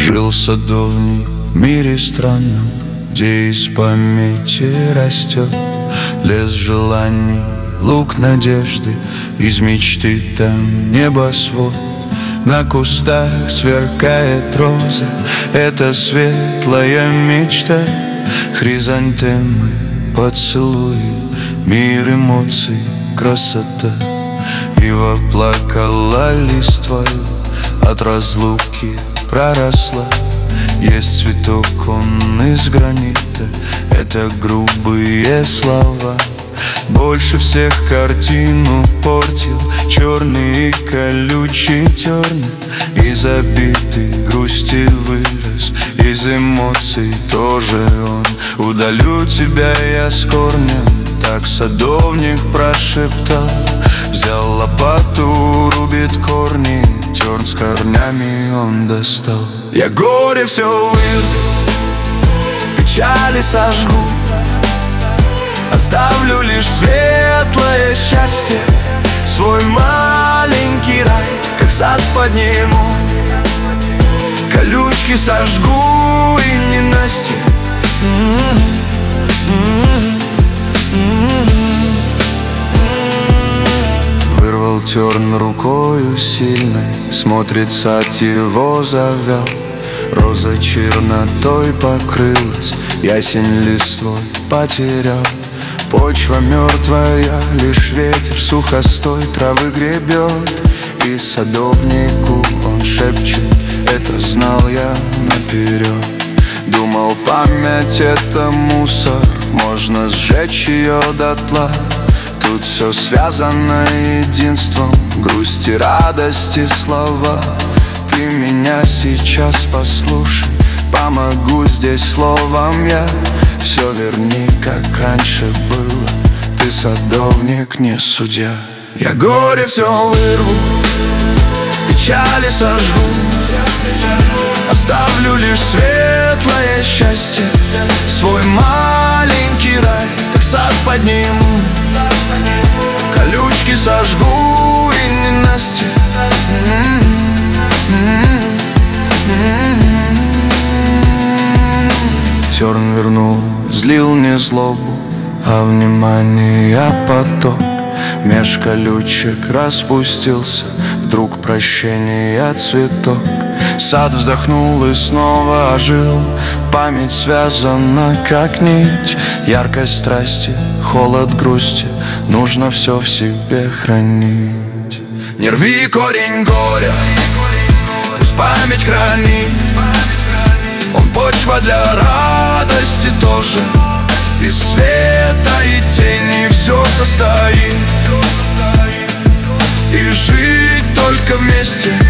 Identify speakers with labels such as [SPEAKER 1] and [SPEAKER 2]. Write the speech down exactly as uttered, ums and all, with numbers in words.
[SPEAKER 1] Жил садовник в мире странном, где из памяти растет лес желаний, луг надежды, из мечты там небосвод. На кустах сверкает роза, это светлая мечта. Хризантемы, поцелуи, мир эмоций, красота. Ива плакала листвою, от разлуки проросла. Есть цветок, он из гранита, это грубые слова. Больше всех картину портил черный и колючий терн. Из обиды грусти вырос, из эмоций тоже он. Удалю тебя я с корнем, так садовник прошептал. Взял лопату, рубит корни, терн с корнями он достал. Я горе все вырву, печали сожгу, оставлю лишь светлое счастье. Свой маленький рай, как сад подниму, колючки сожгу и ненастье. Вырвал терн рукою сильной, смотрит, сад его завял. Роза чернотой покрылась, ясень листвой потерял. Почва мертвая, лишь ветер сухостой травы гребет. И садовнику он шепчет, это знал я наперед. Думал, память это мусор, можно сжечь ее дотла. Тут все связано единством, грусть и радости слова. Ты меня сейчас послушай, помогу здесь словом я. Все верни, как раньше было, ты садовник, не судья. Я горе все вырву, печали сожгу, оставлю лишь светлое счастье. Свой маленький рай, как сад подниму, колючки сожгу и ненастье. Терн вернул, злил не злобу, а внимание поток. Меж колючек распустился вдруг прощения цветок. Сад вздохнул и снова ожил, память связана как нить. Яркость страсти, холод грусти, нужно все в себе хранить. Не рви корень горя, пусть память хранит. Он почва для радости тоже, из света и тени все состоит. И жить только вместе